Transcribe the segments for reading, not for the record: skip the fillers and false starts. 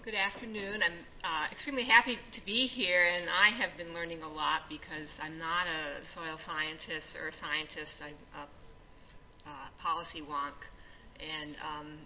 Good afternoon. I'm extremely happy to be here, and I have been learning a lot because I'm not a soil scientist or a scientist. I'm a policy wonk, and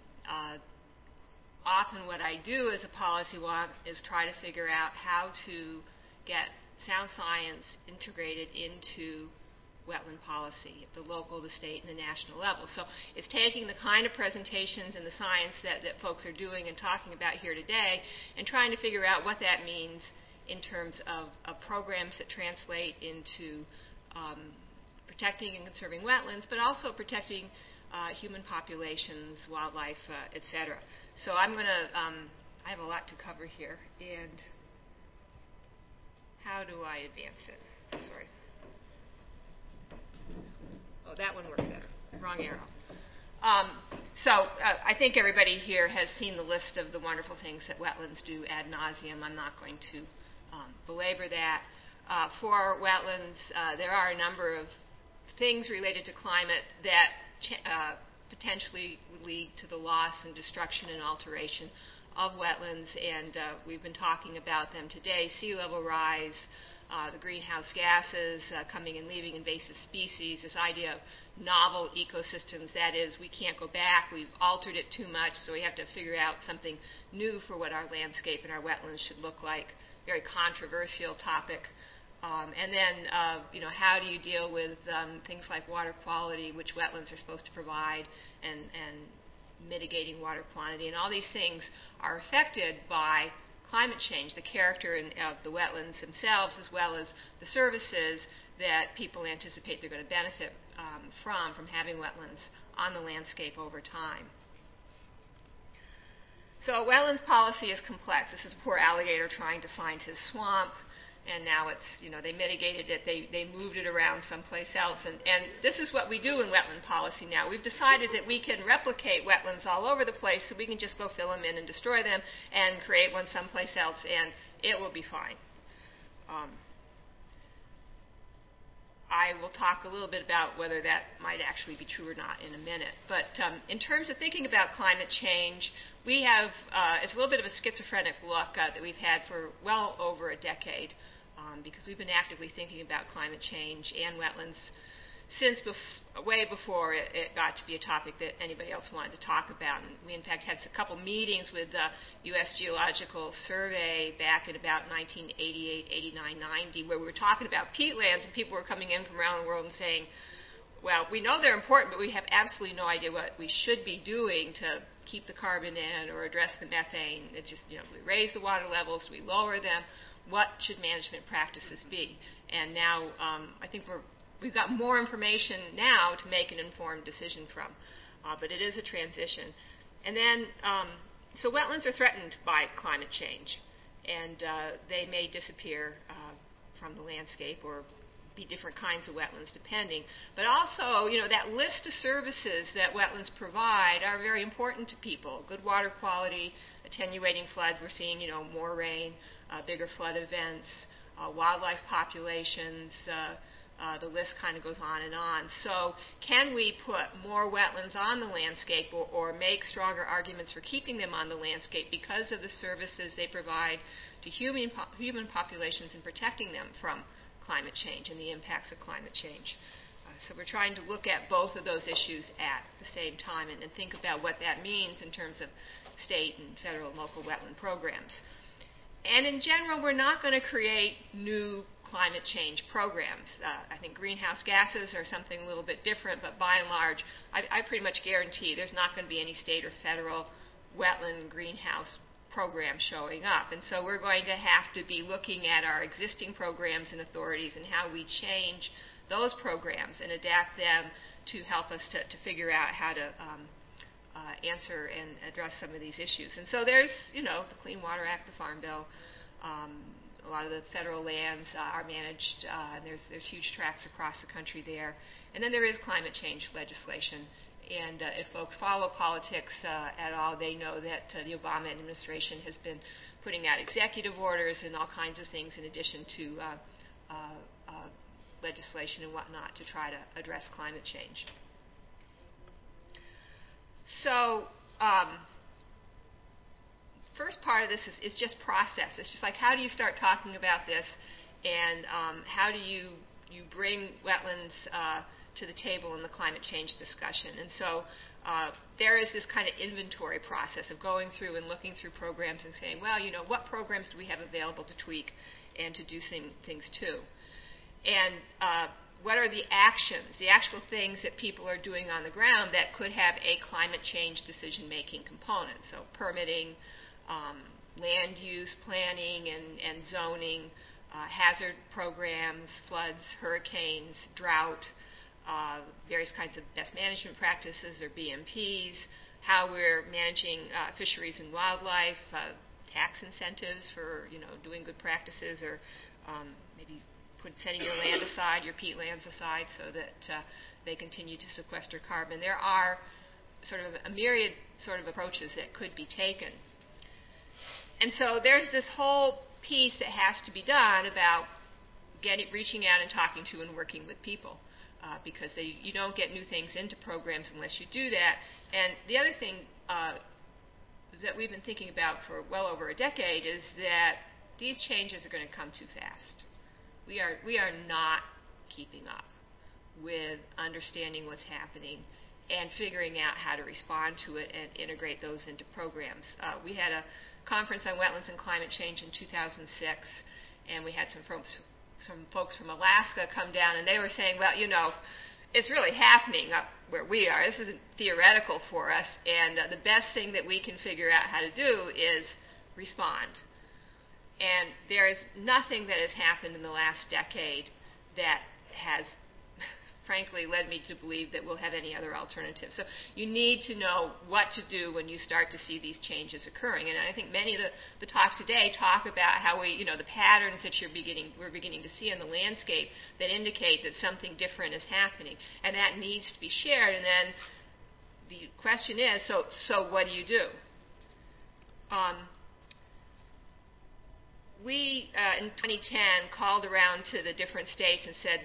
often what I do as a policy wonk is try to figure out how to get sound science integrated into wetland policy at the local, the state, and the national level. So it's taking the kind of presentations and the science that folks are doing and talking about here today and trying to figure out what that means in terms of programs that translate into protecting and conserving wetlands, but also protecting human populations, wildlife, et cetera. So I'm going to, I have a lot to cover here. And how do I advance it? Sorry. Oh, that one worked better. Wrong arrow. I think everybody here has seen the list of the wonderful things that wetlands do ad nauseum. I'm not going to belabor that. For wetlands, there are a number of things related to climate that potentially lead to the loss and destruction and alteration of wetlands, and we've been talking about them today. Sea level rise, the greenhouse gases coming and leaving invasive species, this idea of novel ecosystems, that is, we can't go back, we've altered it too much, so we have to figure out something new for what our landscape and our wetlands should look like. Very controversial topic. And then, how do you deal with things like water quality, which wetlands are supposed to provide, and mitigating water quantity, and all these things are affected by climate change, the character of the wetlands themselves, as well as the services that people anticipate they're going to benefit from having wetlands on the landscape over time. So wetlands policy is complex. This is a poor alligator trying to find his swamp, and now it's, they mitigated it, they moved it around someplace else, and this is what we do in wetland policy now. We've decided that we can replicate wetlands all over the place, so we can just go fill them in and destroy them and create one someplace else, and it will be fine. I will talk a little bit about whether that might actually be true or not in a minute. But in terms of thinking about climate change, we have, it's a little bit of a schizophrenic look that we've had for well over a decade, because we've been actively thinking about climate change and wetlands since way before it got to be a topic that anybody else wanted to talk about. And we, in fact, had a couple meetings with the U.S. Geological Survey back in about 1988, 89, 90, where we were talking about peatlands, and people were coming in from around the world and saying, well, we know they're important, but we have absolutely no idea what we should be doing to keep the carbon in or address the methane. It's just, we raise the water levels, we lower them. What should management practices be? And now I think we've got more information now to make an informed decision from, but it is a transition. And then, so wetlands are threatened by climate change, and they may disappear from the landscape or be different kinds of wetlands depending. But also, that list of services that wetlands provide are very important to people. Good water quality, attenuating floods, we're seeing, more rain, bigger flood events, wildlife populations, the list kind of goes on and on. So can we put more wetlands on the landscape or make stronger arguments for keeping them on the landscape because of the services they provide to human populations and protecting them from climate change and the impacts of climate change? So we're trying to look at both of those issues at the same time and think about what that means in terms of state and federal and local wetland programs. And in general, we're not going to create new climate change programs. I think greenhouse gases are something a little bit different, but by and large, I pretty much guarantee there's not going to be any state or federal wetland greenhouse program showing up. And so we're going to have to be looking at our existing programs and authorities and how we change those programs and adapt them to help us to figure out how to answer and address some of these issues. And so there's, the Clean Water Act, the Farm Bill. A lot of the federal lands are managed, and there's huge tracts across the country there. And then there is climate change legislation. And if folks follow politics at all, they know that the Obama administration has been putting out executive orders and all kinds of things in addition to legislation and whatnot to try to address climate change. So first part of this is just process. It's just like, how do you start talking about this, and how do you bring wetlands to the table in the climate change discussion? And so there is this kind of inventory process of going through and looking through programs and saying, well, what programs do we have available to tweak and to do things to? And what are the actions, the actual things that people are doing on the ground that could have a climate change decision-making component? So permitting, land use planning and zoning, hazard programs, floods, hurricanes, drought, various kinds of best management practices or BMPs, how we're managing fisheries and wildlife, tax incentives for doing good practices, or maybe setting your land aside, your peatlands aside, so that they continue to sequester carbon. There are sort of a myriad sort of approaches that could be taken. And so there's this whole piece that has to be done about reaching out and talking to and working with people, because you don't get new things into programs unless you do that. And the other thing that we've been thinking about for well over a decade is that these changes are going to come too fast. We are not keeping up with understanding what's happening and figuring out how to respond to it and integrate those into programs. We had a conference on wetlands and climate change in 2006, and we had some folks from Alaska come down, and they were saying, well, it's really happening up where we are. This isn't theoretical for us, and the best thing that we can figure out how to do is respond. And there is nothing that has happened in the last decade that has, frankly, led me to believe that we'll have any other alternative. So you need to know what to do when you start to see these changes occurring. And I think many of the talks today talk about how the patterns that we're beginning to see in the landscape that indicate that something different is happening. And that needs to be shared. And then the question is, so what do you do? We, in 2010, called around to the different states and said,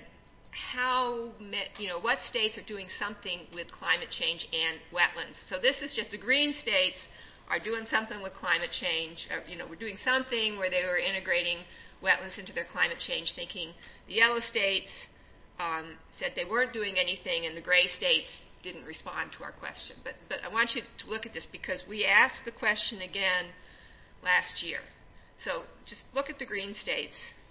what states are doing something with climate change and wetlands? So this is just the green states are doing something with climate change. We're doing something where they were integrating wetlands into their climate change thinking. The yellow states said they weren't doing anything, and the gray states didn't respond to our question. But I want you to look at this, because we asked the question again last year. So just look at the green states.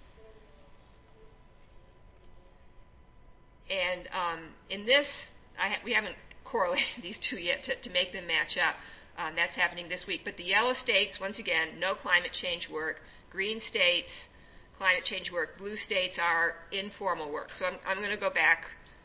And in this, we haven't correlated these two yet to make them match up. That's happening this week. But the yellow states, once again, no climate change work. Green states, climate change work. Blue states are informal work. So I'm going to go back.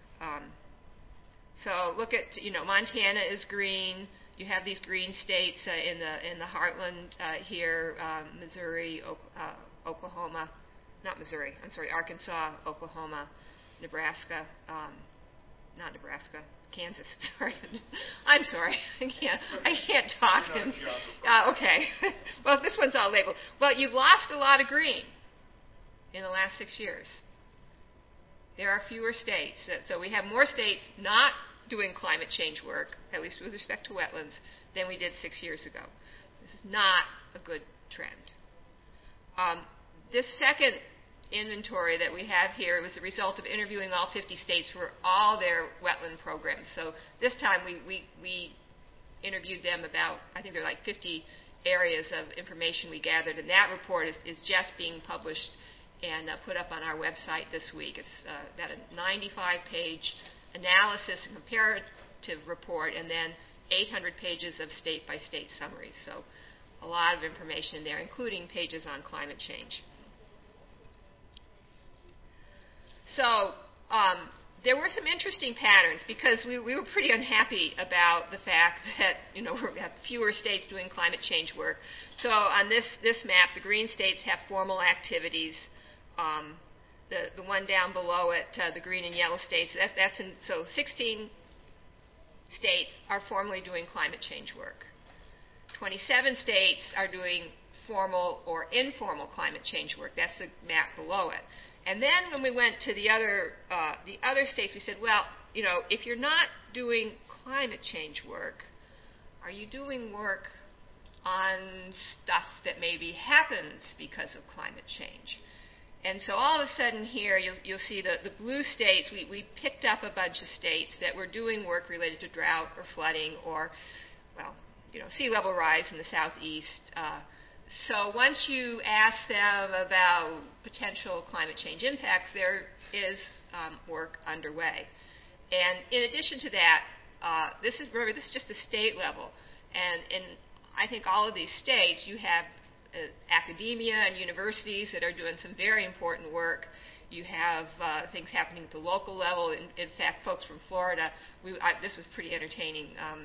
So look at, Montana is green. You have these green states in the heartland here, Missouri, Oklahoma, not Missouri, I'm sorry, Arkansas, Oklahoma, Nebraska, not Nebraska, Kansas, sorry. I'm sorry, I can't talk. Okay, well, this one's all labeled. Well, you've lost a lot of green in the last 6 years. There are fewer states. So we have more states not doing climate change work, at least with respect to wetlands, than we did 6 years ago. This is not a good trend. This second inventory that we have here was the result of interviewing all 50 states for all their wetland programs. So this time we interviewed them about, I think there are like 50 areas of information we gathered, and that report is just being published and put up on our website this week. It's got a 95-page analysis and comparative report, and then 800 pages of state-by-state summaries. So a lot of information in there, including pages on climate change. So there were some interesting patterns, because we were pretty unhappy about the fact that we have fewer states doing climate change work. So on this map, the green states have formal activities. The one down below it, the green and yellow states, so 16 states are formally doing climate change work. 27 states are doing formal or informal climate change work. That's the map below it. And then when we went to the other states, we said, well, if you're not doing climate change work, are you doing work on stuff that maybe happens because of climate change. And so all of a sudden here, you'll see the blue states. We picked up a bunch of states that were doing work related to drought or flooding or, well, sea level rise in the southeast. So once you ask them about potential climate change impacts, there is work underway. And in addition to that, this is just the state level. And in, I think, all of these states, you have academia and universities that are doing some very important work. You have things happening at the local level. In fact, folks from Florida, this was pretty entertaining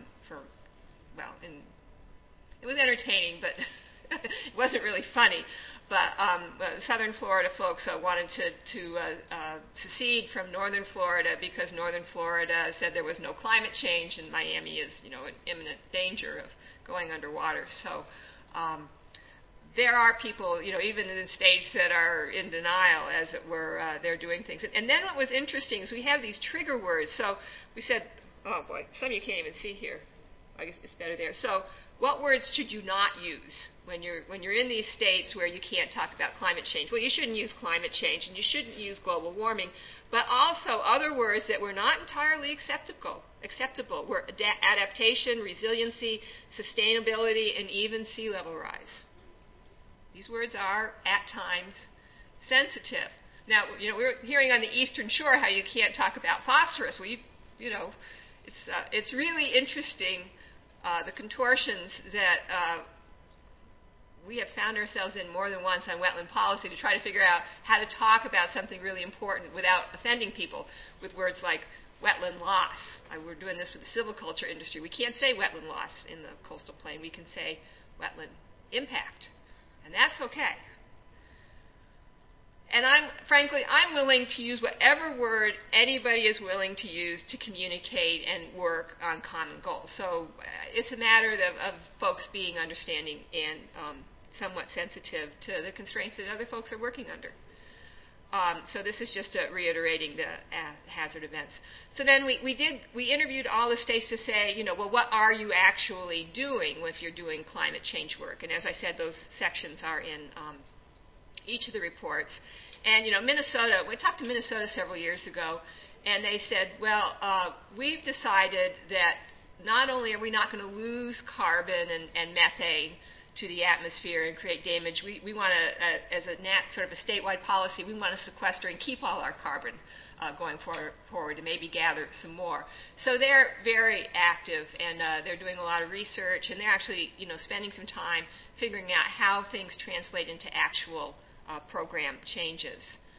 it was entertaining, but it wasn't really funny. But southern Florida folks wanted to secede from northern Florida because northern Florida said there was no climate change and Miami is, in imminent danger of going underwater. So there are people, even in states that are in denial, as it were, they're doing things. And then what was interesting is we have these trigger words. So we said, oh boy, some of you can't even see here. I guess it's better there. So what words should you not use when you're in these states where you can't talk about climate change? Well, you shouldn't use climate change, and you shouldn't use global warming, but also other words that were not entirely acceptable were adaptation, resiliency, sustainability, and even sea level rise. These words are, at times, sensitive. Now, we're hearing on the Eastern Shore how you can't talk about phosphorus. Well, it's really interesting, the contortions that we have found ourselves in more than once on wetland policy to try to figure out how to talk about something really important without offending people with words like wetland loss. We're doing this with the silviculture industry. We can't say wetland loss in the coastal plain. We can say wetland impact, and that's okay. And I'm willing to use whatever word anybody is willing to use to communicate and work on common goals. So it's a matter of folks being understanding and somewhat sensitive to the constraints that other folks are working under. So this is just reiterating the hazard events. So then we interviewed all the states to say, well, what are you actually doing if you're doing climate change work? And as I said, those sections are in each of the reports. And, Minnesota, we talked to Minnesota several years ago, and they said, well, we've decided that not only are we not going to lose carbon and methane to the atmosphere and create damage, we want to, as a sort of a statewide policy, we want to sequester and keep all our carbon going forward and maybe gather some more. So they're very active, and they're doing a lot of research, and they're actually, spending some time figuring out how things translate into actual program changes.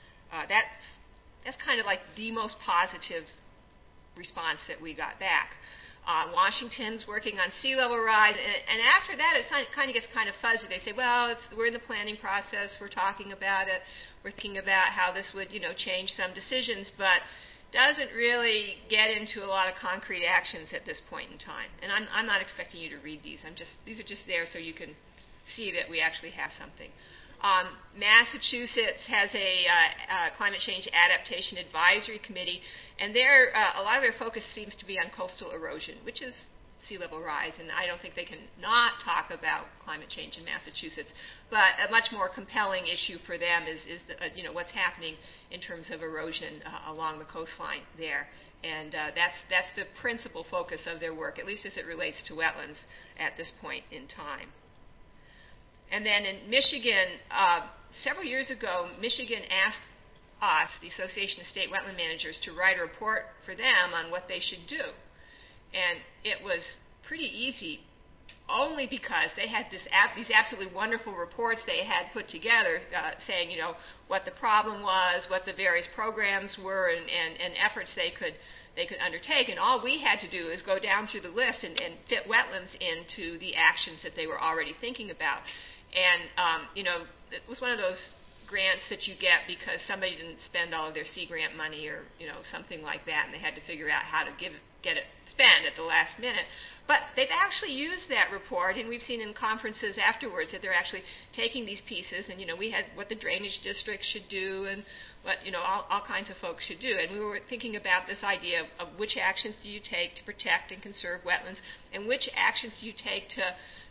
That's kind of like the most positive response that we got back. Washington's working on sea level rise, and after that it kind of gets kind of fuzzy. They say, well, we're in the planning process, we're talking about it, we're thinking about how this would, change some decisions, but doesn't really get into a lot of concrete actions at this point in time. And I'm not expecting you to read these. These are just there so you can see that we actually have something. Massachusetts has a climate change adaptation advisory committee, and a lot of their focus seems to be on coastal erosion, which is sea level rise, and I don't think they can not talk about climate change in Massachusetts. But a much more compelling issue for them is what's happening in terms of erosion along the coastline there, and that's the principal focus of their work, at least as it relates to wetlands at this point in time. And then in Michigan, several years ago, Michigan asked us, the Association of State Wetland Managers, to write a report for them on what they should do. And it was pretty easy, only because they had these absolutely wonderful reports they had put together saying, what the problem was, what the various programs were, and efforts they could undertake. And all we had to do is go down through the list and fit wetlands into the actions that they were already thinking about. And, it was one of those grants that you get because somebody didn't spend all of their Sea Grant money or, something like that, and they had to figure out how to get it spent at the last minute. But they've actually used that report, and we've seen in conferences afterwards that they're actually taking these pieces, and, we had what the drainage district should do and what, all kinds of folks should do. And we were thinking about this idea of which actions do you take to protect and conserve wetlands, and which actions do you take to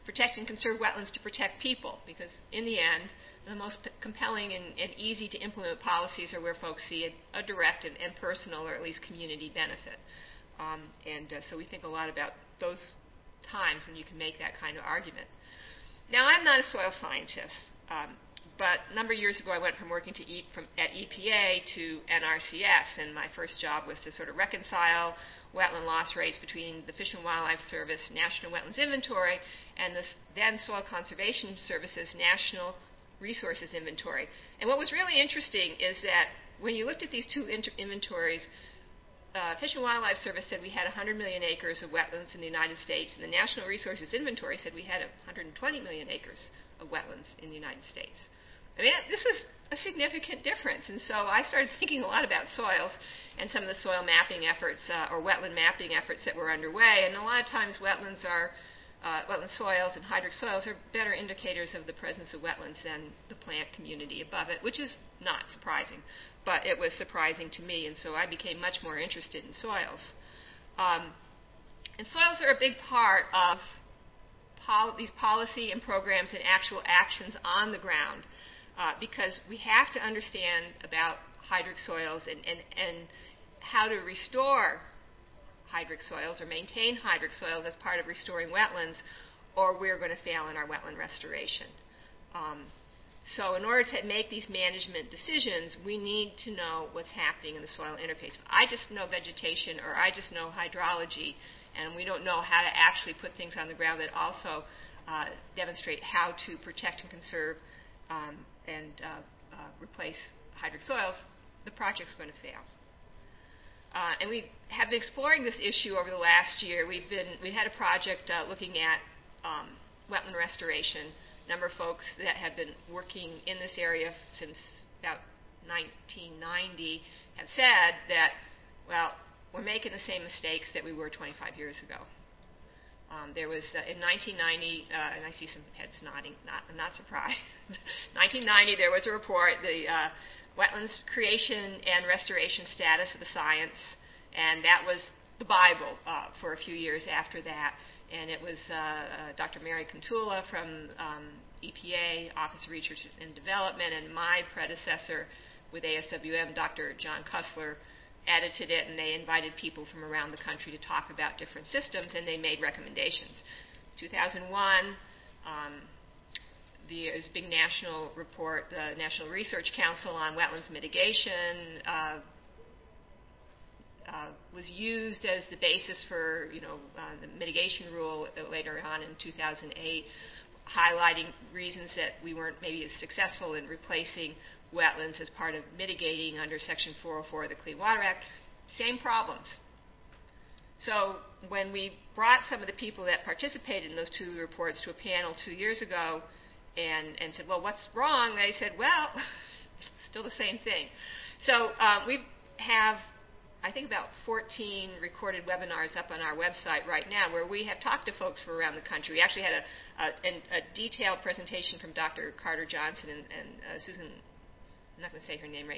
protect and conserve wetlands to protect people, because in the end, the most compelling and easy to implement policies are where folks see a direct and personal, or at least community benefit. So we think a lot about those times when you can make that kind of argument. Now, I'm not a soil scientist, but a number of years ago I went from working at EPA to NRCS, and my first job was to sort of reconcile wetland loss rates between the Fish and Wildlife Service National Wetlands Inventory and the then Soil Conservation Service's National Resources Inventory. And what was really interesting is that when you looked at these two inventories, Fish and Wildlife Service said we had 100 million acres of wetlands in the United States, and the National Resources Inventory said we had 120 million acres of wetlands in the United States. I mean, this was a significant difference, and so I started thinking a lot about soils and some of the soil mapping efforts or wetland mapping efforts that were underway. And a lot of times wetland soils and hydric soils are better indicators of the presence of wetlands than the plant community above it, which is not surprising, but it was surprising to me, and so I became much more interested in soils. And soils are a big part of these policy and programs and actual actions on the ground, because we have to understand about hydric soils and how to restore hydric soils or maintain hydric soils as part of restoring wetlands, or we're going to fail in our wetland restoration. So in order to make these management decisions, we need to know what's happening in the soil interface. If I just know vegetation or I just know hydrology, and we don't know how to actually put things on the ground that also demonstrate how to protect and conserve and replace hydric soils, the project's going to fail. And we have been exploring this issue over the last year. We had a project looking at wetland restoration. A number of folks that have been working in this area since about 1990 have said that, well, we're making the same mistakes that we were 25 years ago. There was, in 1990, and I see some heads nodding, I'm not surprised. 1990, there was a report, the Wetlands Creation and Restoration Status of the Science, and that was the Bible for a few years after that. And it was Dr. Mary Contula from EPA, Office of Research and Development, and my predecessor with ASWM, Dr. John Kussler, edited it, and they invited people from around the country to talk about different systems, and they made recommendations. 2001, there's a big national report, the National Research Council on Wetlands Mitigation was used as the basis for, the mitigation rule later on in 2008, highlighting reasons that we weren't maybe as successful in replacing wetlands as part of mitigating under Section 404 of the Clean Water Act. Same problems. So when we brought some of the people that participated in those two reports to a panel 2 years ago and said, well, what's wrong? They said, well, it's still the same thing. So we have, I think, about 14 recorded webinars up on our website right now where we have talked to folks from around the country. We actually had a detailed presentation from Dr. Carter Johnson and Susan, I'm not going to say her name right,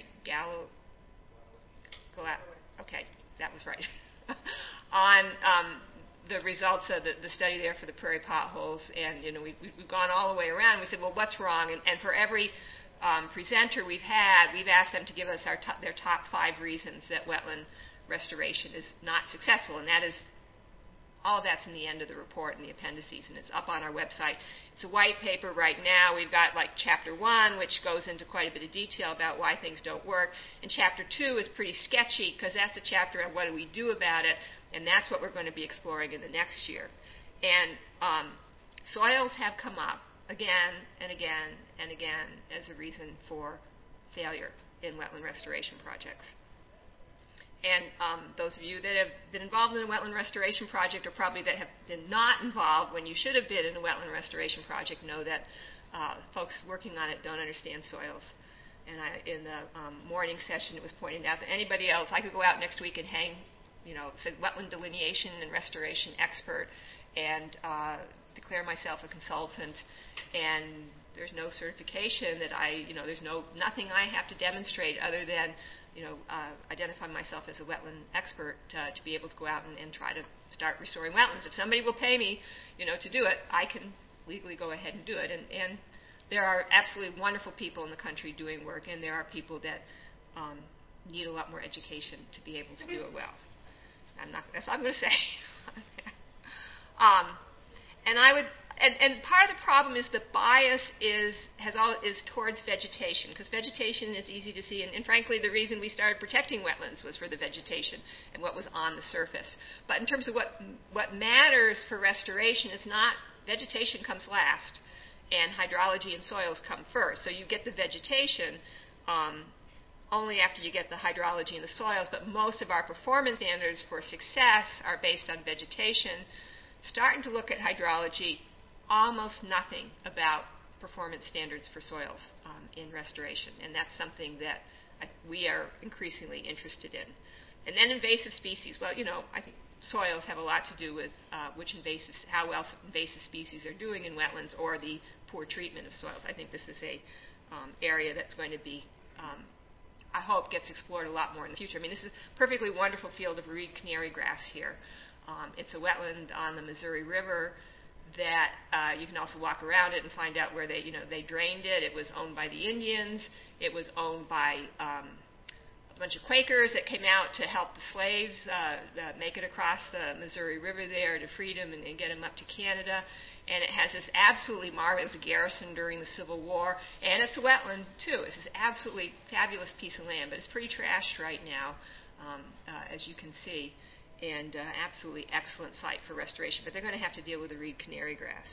okay, that was right, on the results of the study there for the prairie potholes. And we've gone all the way around. We said, well, what's wrong? And for every presenter we've asked them to give us their top 5 reasons that wetland restoration is not successful, and that is all that's in the end of the report in the appendices, and it's up on our website. It's a white paper right now. We've got like chapter 1, which goes into quite a bit of detail about why things don't work, and chapter 2 is pretty sketchy because that's the chapter on what do we do about it, and that's what we're going to be exploring in the next year. And soils have come up again and again and again as a reason for failure in wetland restoration projects. And those of you that have been involved in a wetland restoration project, or probably that have been not involved when you should have been in a wetland restoration project, know that folks working on it don't understand soils. And in the morning session, it was pointed out that anybody else, I could go out next week and hang, said wetland delineation and restoration expert, and declare myself a consultant, and there's no certification that there's nothing I have to demonstrate other than identify myself as a wetland expert to be able to go out and try to start restoring wetlands. If somebody will pay me, to do it, I can legally go ahead and do it. And there are absolutely wonderful people in the country doing work, and there are people that need a lot more education to be able to do it well. That's all I'm going to say. And part of the problem is the bias is towards vegetation, because vegetation is easy to see, and frankly, the reason we started protecting wetlands was for the vegetation and what was on the surface. But in terms of what matters for restoration, it's not vegetation comes last, and hydrology and soils come first. So you get the vegetation only after you get the hydrology and the soils, but most of our performance standards for success are based on vegetation. Starting to look at hydrology, almost nothing about performance standards for soils in restoration, and that's something that we are increasingly interested in. And then invasive species. Well, I think soils have a lot to do with how well invasive species are doing in wetlands or the poor treatment of soils. I think this is a area that's going to be, I hope, gets explored a lot more in the future. I mean, this is a perfectly wonderful field of reed canary grass here. It's a wetland on the Missouri River that you can also walk around it and find out where they drained it. It was owned by the Indians. It was owned by a bunch of Quakers that came out to help the slaves make it across the Missouri River there to freedom and get them up to Canada. And it has this absolutely marvelous garrison during the Civil War, and it's a wetland too. It's this absolutely fabulous piece of land, but it's pretty trashed right now, as you can see. And absolutely excellent site for restoration, but they're going to have to deal with the reed canary grass.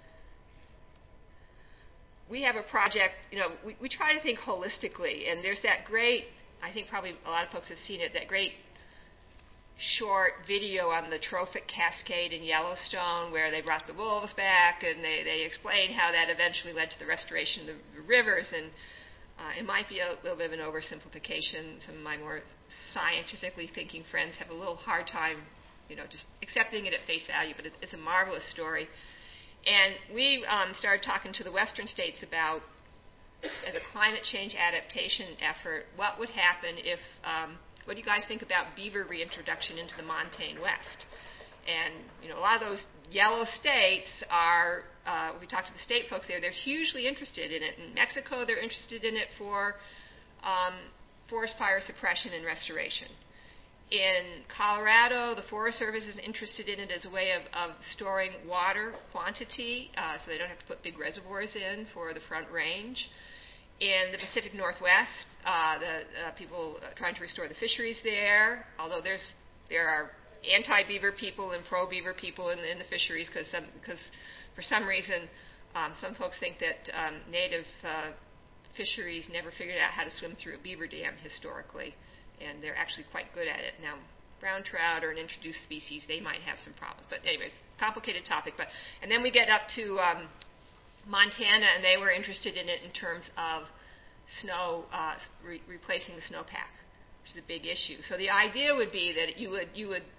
We have a project, we try to think holistically, and there's that great, I think probably a lot of folks have seen it, that great short video on the trophic cascade in Yellowstone where they brought the wolves back and they explained how that eventually led to the restoration of the rivers, and it might be a little bit of an oversimplification. Some of my more scientifically thinking friends have a little hard time, just accepting it at face value, but it's a marvelous story. And we started talking to the western states about, as a climate change adaptation effort, what would happen if, what do you guys think about beaver reintroduction into the montane West? And, a lot of those yellow states are, we talked to the state folks there, they're hugely interested in it. In Mexico, they're interested in it for forest fire suppression and restoration. In Colorado, the Forest Service is interested in it as a way of storing water quantity, so they don't have to put big reservoirs in for the Front Range. In the Pacific Northwest, the people trying to restore the fisheries there, although there are anti-beaver people and pro-beaver people in the fisheries, because for some reason some folks think that native fisheries never figured out how to swim through a beaver dam historically, and they're actually quite good at it. Now, brown trout are an introduced species. They might have some problems. But anyways, complicated topic. And then we get up to Montana, and they were interested in it in terms of snow, replacing the snowpack, which is a big issue. So the idea would be that you would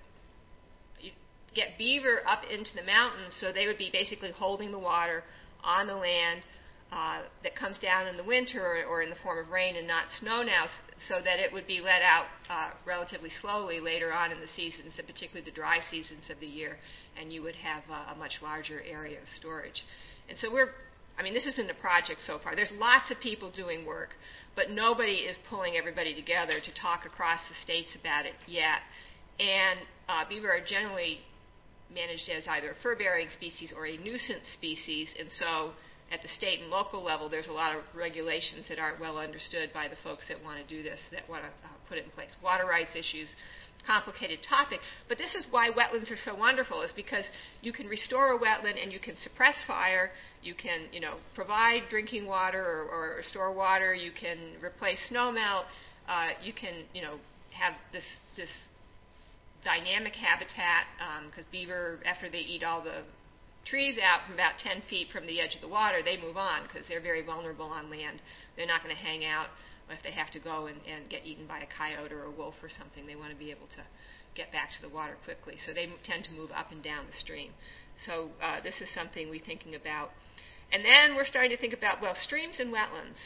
get beaver up into the mountains, so they would be basically holding the water on the land that comes down in the winter or in the form of rain and not snow now, so that it would be let out relatively slowly later on in the seasons, and particularly the dry seasons of the year, and you would have a much larger area of storage. And so this isn't a project so far. There's lots of people doing work, but nobody is pulling everybody together to talk across the states about it yet. And beaver are generally managed as either a fur-bearing species or a nuisance species, and so at the state and local level, there's a lot of regulations that aren't well understood by the folks that want to do this, that want to put it in place. Water rights issues, complicated topic. But this is why wetlands are so wonderful, is because you can restore a wetland and you can suppress fire, you can, provide drinking water or store water, you can replace snowmelt, you can, have this dynamic habitat, because beaver, after they eat all the trees out from about 10 feet from the edge of the water, they move on because they're very vulnerable on land. They're not going to hang out if they have to go and get eaten by a coyote or a wolf or something. They want to be able to get back to the water quickly. So they tend to move up and down the stream. So this is something we're thinking about. And then we're starting to think about, streams and wetlands.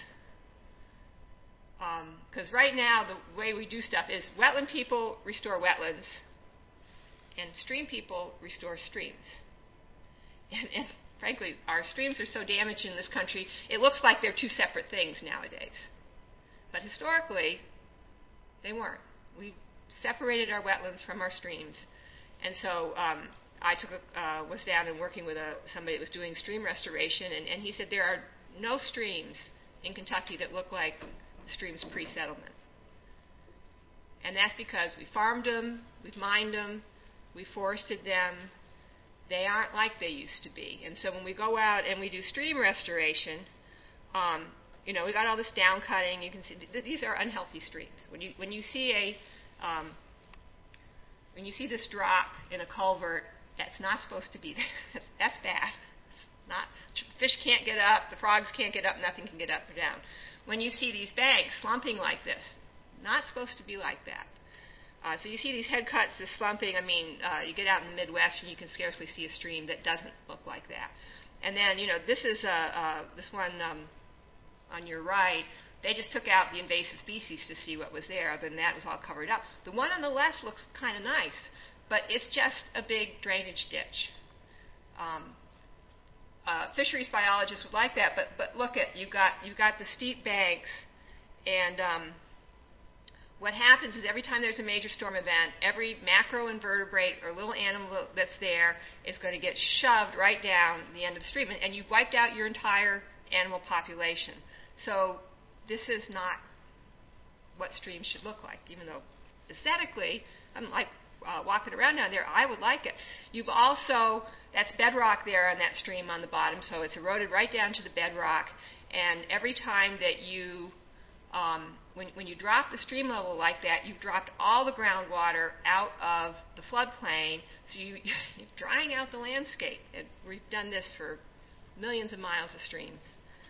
Because right now, the way we do stuff is wetland people restore wetlands, and stream people restore streams. And frankly, our streams are so damaged in this country, it looks like they're two separate things nowadays. But historically, they weren't. We separated our wetlands from our streams. And so I was down and working with somebody that was doing stream restoration, and he said there are no streams in Kentucky that look like streams pre-settlement. And that's because we farmed them, we've mined them, we forested them. They aren't like they used to be. And so when we go out and we do stream restoration, we got all this down cutting. You can see these are unhealthy streams. When you see this drop in a culvert, that's not supposed to be there. That's bad. Fish can't get up, the frogs can't get up, nothing can get up or down. When you see these banks slumping like this, not supposed to be like that. So you see these head cuts, this slumping. You get out in the Midwest and you can scarcely see a stream that doesn't look like that. And then, this is this one on your right. They just took out the invasive species to see what was there. Other than that, it was all covered up. The one on the left looks kind of nice, but it's just a big drainage ditch. Fisheries biologists would like that, but look at you've got the steep banks, and what happens is every time there's a major storm event, every macroinvertebrate or little animal that's there is going to get shoved right down the end of the stream, and you've wiped out your entire animal population. So this is not what streams should look like, even though aesthetically, I'm like walking around down there, I would like it. You've also, that's bedrock there on that stream on the bottom, so it's eroded right down to the bedrock, and every time that you when you drop the stream level like that, you've dropped all the groundwater out of the floodplain, so you're drying out the landscape. And we've done this for millions of miles of streams.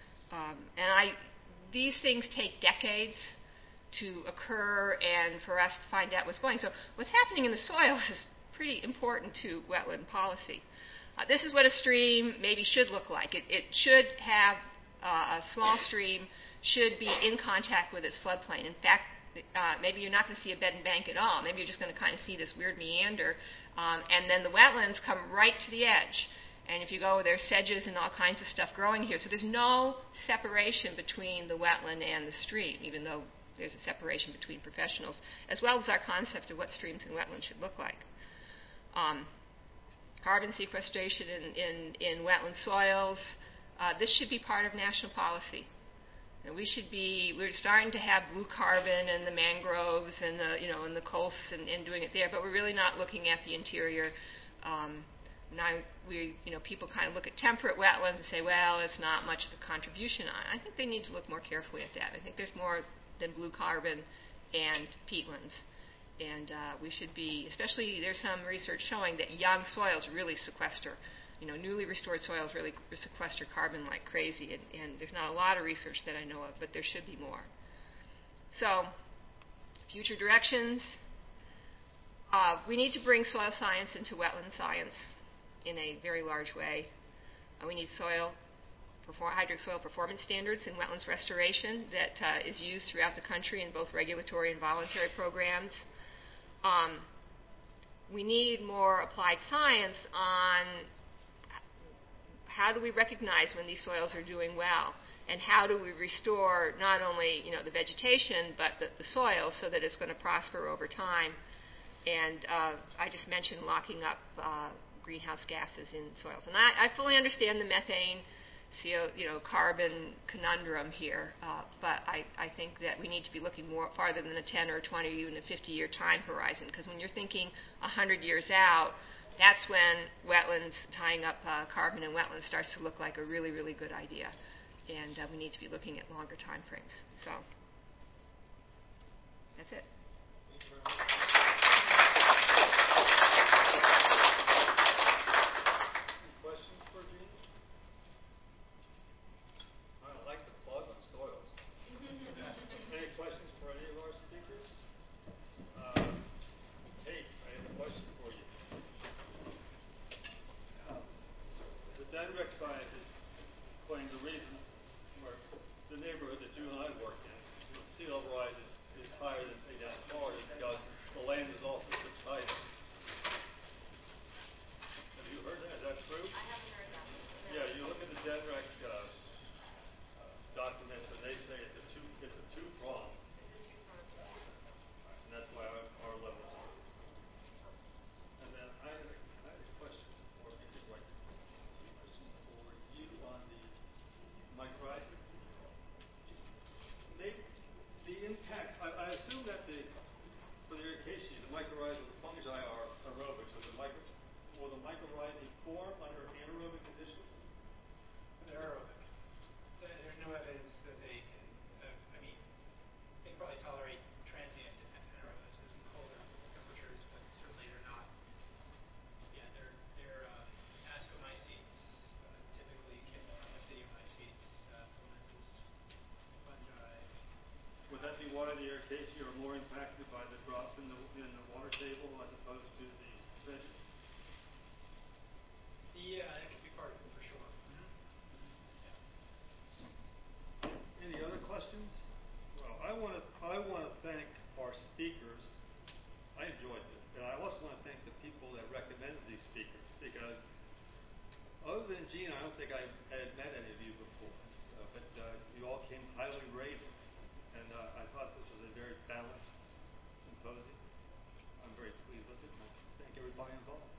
These things take decades to occur and for us to find out what's going. So what's happening in the soils is pretty important to wetland policy. This is what a stream maybe should look like. It should have a small stream should be in contact with its floodplain. In fact, maybe you're not going to see a bed and bank at all. Maybe you're just going to kind of see this weird meander. And then the wetlands come right to the edge. And if you go, there's sedges and all kinds of stuff growing here. So there's no separation between the wetland and the stream, even though there's a separation between professionals, as well as our concept of what streams and wetlands should look like. Carbon sequestration in wetland soils. This should be part of national policy. And we're starting to have blue carbon in the mangroves and the coasts and doing it there, but we're really not looking at the interior. People kind of look at temperate wetlands and say, well, it's not much of a contribution. I think they need to look more carefully at that. I think there's more than blue carbon and peatlands. And we should be, especially there's some research showing that young soils really sequester. Newly restored soils really sequester carbon like crazy, and there's not a lot of research that I know of, but there should be more. So, future directions. We need to bring soil science into wetland science in a very large way. We need hydric soil performance standards in wetlands restoration that is used throughout the country in both regulatory and voluntary programs. We need more applied science on how do we recognize when these soils are doing well, and how do we restore not only the vegetation but the soil so that it's going to prosper over time. And I just mentioned locking up greenhouse gases in soils, and I fully understand the methane, carbon conundrum here, but I think that we need to be looking more farther than a 10 or 20 or even a 50-year time horizon, because when you're thinking 100 years out, that's when wetlands, tying up carbon in wetlands starts to look like a really, really good idea. And we need to be looking at longer time frames. So that's it. Any questions for Jean? I like the plug on soils. Any questions for any of our speakers? Hey, I have a question for you. The Denrex scientist claimed the reason where the neighborhood that you and I work in, sea level rise is higher than, say, down in Florida, because the land is also subsiding. Have you heard that? Is that true? I haven't heard that. Yeah, documents, and they say it's a two-prong, and that's why our levels are. And then I had a question for you on the mycorrhizae. Maybe the impact. I assume that for the Ericaceae, the mycorrhizal fungi are aerobic. So will the mycorrhizae form under anaerobic conditions? They're aerobic. There's no evidence that they can. They can probably tolerate transient anaerobic in colder temperatures, but certainly they're not. Yeah, they're ascomycetes, typically Campylomycetes, filamentous fungi. Would that be why the Ericaceae are more impacted by the drop in the water table as opposed to the sedges? Yeah, that could be part of it for sure. Yeah. Any other questions? Well, I want to thank our speakers. I enjoyed this, and I also want to thank the people that recommended these speakers, because other than Gene, I don't think I had met any of you before, but you all came highly rated, and I thought this was a very balanced symposium. I'm very pleased with it, and I thank everybody involved.